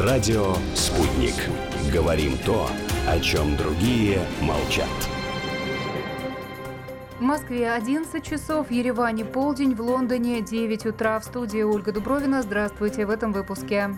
Радио «Спутник». Говорим то, о чем другие молчат. В Москве 11 часов, в Ереване полдень, в Лондоне 9 утра. В студии Ольга Дубровина. Здравствуйте в этом выпуске.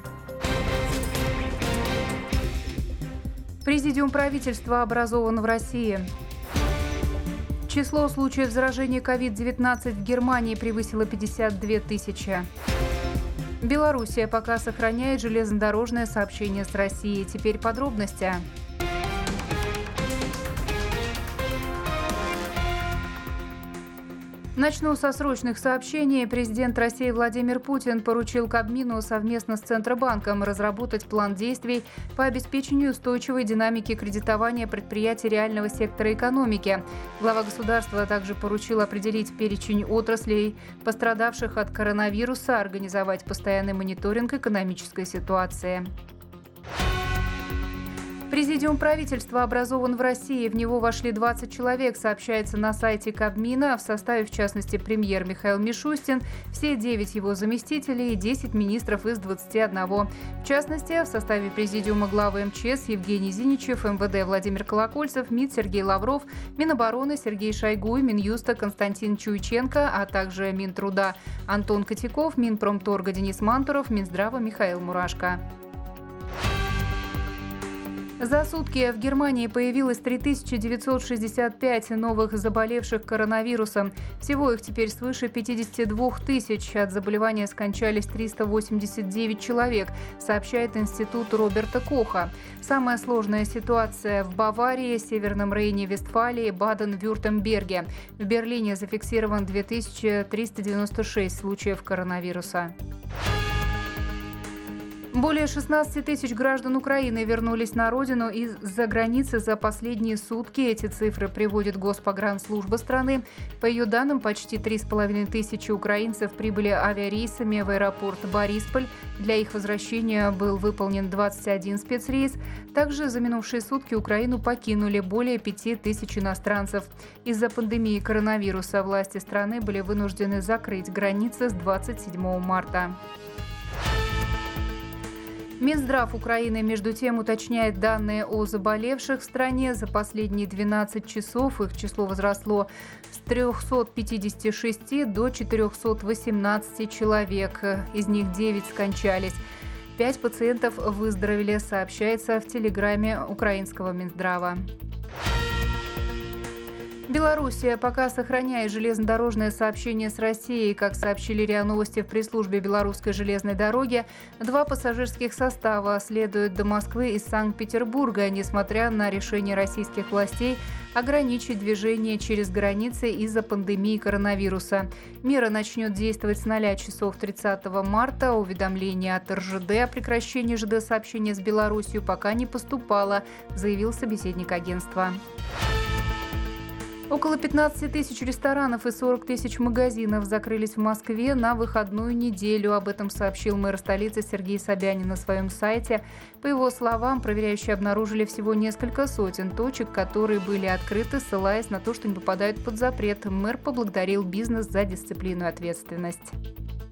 Президиум правительства образован в России. Число случаев заражения COVID-19 в Германии превысило 52 тысячи. Белоруссия пока сохраняет железнодорожное сообщение с Россией. Теперь подробности. Начну со срочных сообщений. Президент России Владимир Путин поручил Кабмину совместно с Центробанком разработать план действий по обеспечению устойчивой динамики кредитования предприятий реального сектора экономики. Глава государства также поручил определить перечень отраслей, пострадавших от коронавируса, организовать постоянный мониторинг экономической ситуации. Президиум правительства образован в России. В него вошли 20 человек, сообщается на сайте Кабмина. В составе, в частности, премьер Михаил Мишустин, все 9 его заместителей и 10 министров из 21. В частности, в составе президиума главы МЧС Евгений Зиничев, МВД Владимир Колокольцев, МИД Сергей Лавров, Минобороны Сергей Шойгу, Минюста Константин Чуйченко, а также Минтруда Антон Котяков, Минпромторга Денис Мантуров, Минздрава Михаил Мурашко. За сутки в Германии появилось 3965 новых заболевших коронавирусом. Всего их теперь свыше 52 тысяч. От заболевания скончались 389 человек, сообщает Институт Роберта Коха. Самая сложная ситуация в Баварии, Северном Рейне-Вестфалии, Баден-Вюртемберге. В Берлине зафиксирован 2396 случаев коронавируса. Более 16 тысяч граждан Украины вернулись на родину из-за границы за последние сутки. Эти цифры приводит Госпогранслужба страны. По ее данным, почти 3,5 тысячи украинцев прибыли авиарейсами в аэропорт Борисполь. Для их возвращения был выполнен 21 спецрейс. Также за минувшие сутки Украину покинули более 5 тысяч иностранцев. Из-за пандемии коронавируса власти страны были вынуждены закрыть границы с 27 марта. Минздрав Украины, между тем, уточняет данные о заболевших в стране. За последние 12 часов их число возросло с 356 до 418 человек. Из них 9 скончались. 5 пациентов выздоровели, сообщается в телеграме украинского Минздрава. Белоруссия пока сохраняет железнодорожное сообщение с Россией. Как сообщили РИА Новости в пресс-службе Белорусской железной дороги, 2 пассажирских состава следуют до Москвы из Санкт-Петербурга, несмотря на решение российских властей ограничить движение через границы из-за пандемии коронавируса. Мера начнет действовать с 0 часов 30 марта. Уведомление от РЖД о прекращении ЖД-сообщения с Беларусью пока не поступало, заявил собеседник агентства. Около 15 тысяч ресторанов и 40 тысяч магазинов закрылись в Москве на выходную неделю. Об этом сообщил мэр столицы Сергей Собянин на своем сайте. По его словам, проверяющие обнаружили всего несколько сотен точек, которые были открыты, ссылаясь на то, что не попадают под запрет. Мэр поблагодарил бизнес за дисциплину и ответственность.